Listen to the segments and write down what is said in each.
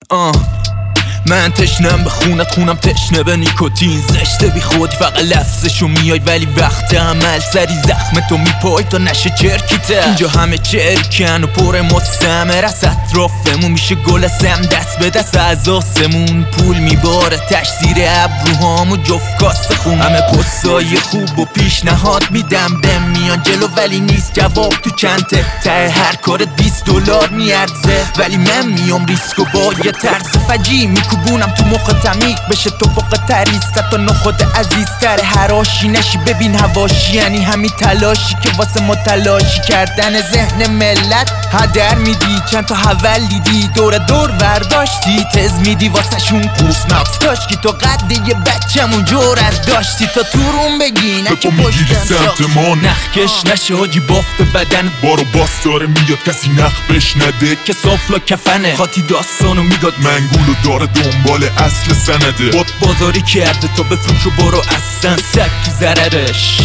من تشنم به خونت، خونم تشنه به نیکوتین. زشته بی خود فقط لفظشو میای، ولی وقت عمل سری زخم تو میپای تا نشه چرکیته. اینجا همه چرکن و پر مستمر از اطرافمون، میشه گل سم دست به دست از آسمون. پول میباره تش زیر ابروهامو جفت کاسه خون. همه پستای خوب و پیشنهاد میدم بهم میان جلو، ولی نیست جواب تو چنته. ته هر کارت $20 میارزه، ولی من میام ریسک و با یه طرز فجی میکوبونم تو مخ تمیق بشه تو فوق تریست تا نخود عزیزتر هراشی نشی. ببین هواشی یعنی همین تلاشی که واسه متلاشی کردن ذهن ملت هدر میدی. چند تا حول دیدی دور برداشتی، تز میدی واسه شون قوس مغز داشت که تو قد یه بچمون جورت داشتی تا تو روم بگی نه که پشتم سمت ما نخکش نشه حاجی بافت بدن بارو باس داره میاد کسی نخ بشنده که صافلا کفنه. خاطی داستانو میداد منگولو داره دنبال اصل سنده. باد بازاری کرده تا بفروش و برو اصلا سک ضررش.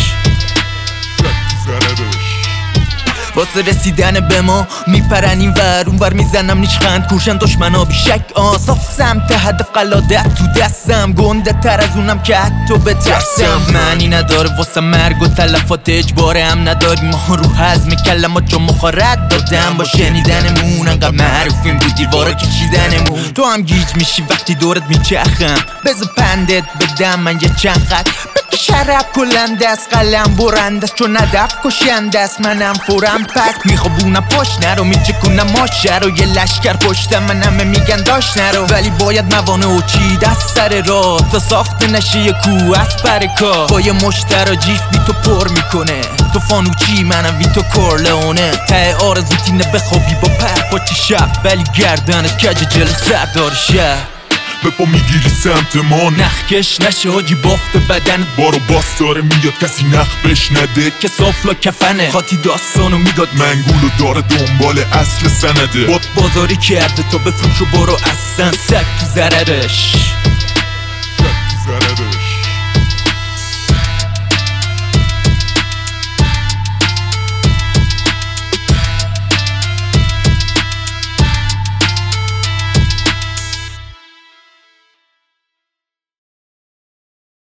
واسه رسیدن به ما میپرن این ور اون ور، میزنم نیشخند کوشن دشمنا بیشک. صاف سمت هدف قلادت تو دستم، گنده تر از اونم که حتی بترسم. معنی نداره واسه مرگ و تلفات اجباره هم نداری. ما رو هضم کلمات چون مخارد دادم با شنیدنمون انقدر معروفیم بود دیوارا کشیدنمون. تو هم گیج میشی وقتی دورت میچخم، بذار پندت بدم من یه چند خط شرب کلنده است قلم برنده است چون هدف کشنده است. منم فورم پس میخوابونم پشت نرو، میچکونم ماشه رو یه لشکر پشتم من همه میگن داشت نرو، ولی باید موانع و چید از سر راه تا ساخته نشه یه کوه از پر کار. با یه مشترا جیف بی تو پر میکنه تو فانوچی منم وی تو کورلئونه. ته آرزوتینه بخوابی با پر پاچی شب، ولی گردنت کج جل سردار شهر. به پا میگیری سمت ما نخکش نشه حاجی بافت بدن بارو باس داره میاد کسی نخ بشنده که صافلا کفنه. خاطی داستانو میداد منگولو داره دنبال اصل سنده. باد بازاری کرده تا بفروش و برو اصلا سک ضررش.